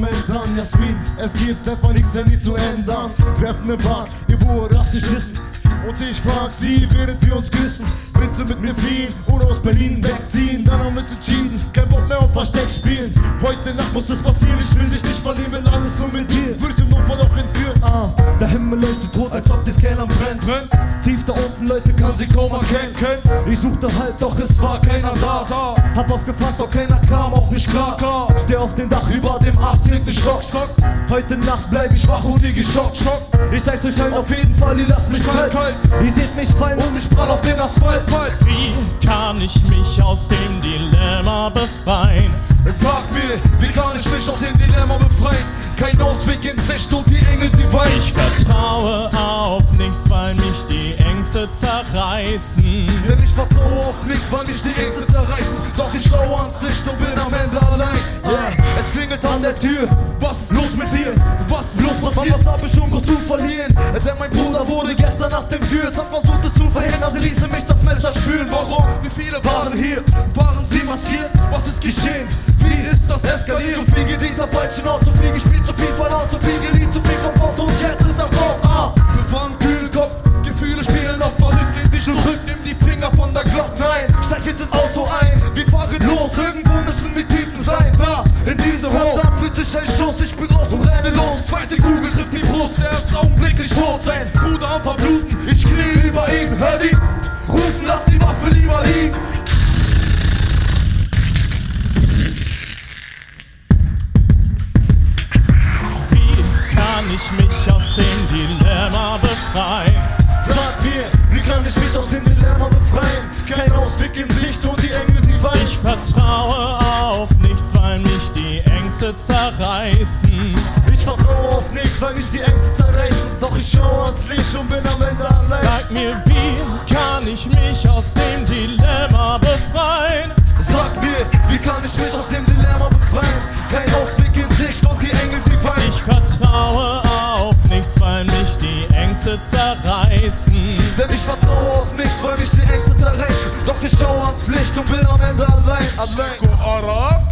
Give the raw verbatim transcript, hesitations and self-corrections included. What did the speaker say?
Moment an, Jasmin, es gibt einfach nichts, denn nie zu ändern. Treffen im Bad, ihr Bruder, lass dich wissen. Und ich frag sie, während wir uns küssen, willst du mit mir fliehen oder aus Berlin wegziehen? Dann haben wir uns entschieden, kein Bock mehr auf Versteck spielen. Heute Nacht muss es passieren, ich will dich nicht verlieren, will alles nur mit dir. Würde ich im Notfall auch entführen. Ah, der Himmel leuchtet rot, als ob die Scanner brennt. Brennt. Tief da unten, Leute, kann sie kaum erkennen. Ich suchte halt, doch es war keiner da. Da. Hab aufgefragt, doch keiner kam auf mich klar. Klar. Steh auf dem Dach über dem achtzehnten Stock. Stock. Heute Nacht bleib ich wach und nie geschockt. Schock. Ich sag's euch halt auf jeden Fall, ihr lasst mich kalt. Kalt. Ihr seht mich fallen und ich prall auf den Asphalt. Wie kann ich mich aus dem Dilemma befreien? Sag mir, wie kann ich mich aus dem Dilemma befreien? Kein Ausweg in Sicht und die Engel, sie weinen. Ich vertraue auf nichts, weil mich die Ängste zerreißen. Denn ich vertraue auf nichts, weil mich die Ängste zerreißen. Doch ich schaue ans Licht und bin am Ende allein. Yeah. Es klingelt an der Tür, was ist los mit dir? Was ist bloß passiert? Was hab ich schon groß zu verlieren? Denn mein Bruder wurde gestern nach dem Tür. Hat versucht es zu verhindern, sie ließen mich das Messer spüren. Warum? Wie viele waren hier? Waren sie maskiert? Was ist geschehen? Wie ist das eskaliert? Zu viel gedient, hab falsch hinaus, zu viel gespielt, zu viel verloren, zu viel geliebt, zu viel Komfort und jetzt ist er fort. Ah, wir waren kühle Kopf, Gefühle spielen noch verrückt in dich und drück, nimm die Finger von der Glock. nein, steig jetzt ins Auto ein, Wir fahren los, irgendwo müssen die Typen sein. Da, in diese Hoch, verdammt, plötzlich ein Schuss, ich bin raus und renne los. zweite Kugel trifft die Brust, er ist augenblicklich tot. Sein Bruder am Verbluten, ich knie über ihn. Hör die rufen, lass die Waffe lieber liegen. Kann ich mich aus dem Dilemma befreien? Sag mir, wie kann ich mich aus dem Dilemma befreien? Kein Ausweg in Sicht und die Engel, sie weinen. Ich vertraue auf nichts, weil mich die Ängste zerreißen. Ich vertraue auf nichts, weil mich die Ängste zerreißen. Doch ich schaue ans Licht und bin am Ende allein. Sag mir, wie kann ich mich aus dem Dilemma befreien? Sag mir, wie kann ich mich aus dem Dilemma befreien? Kein Ausweg in Sicht und die Engel, sie weinen. Ich vertraue auf nichts, weil mich die Ängste zerreißen. Denn ich vertraue auf nichts, weil mich die Ängste zerreißen. Doch ich schaue ans Licht und bin am Ende allein. allein. Arab.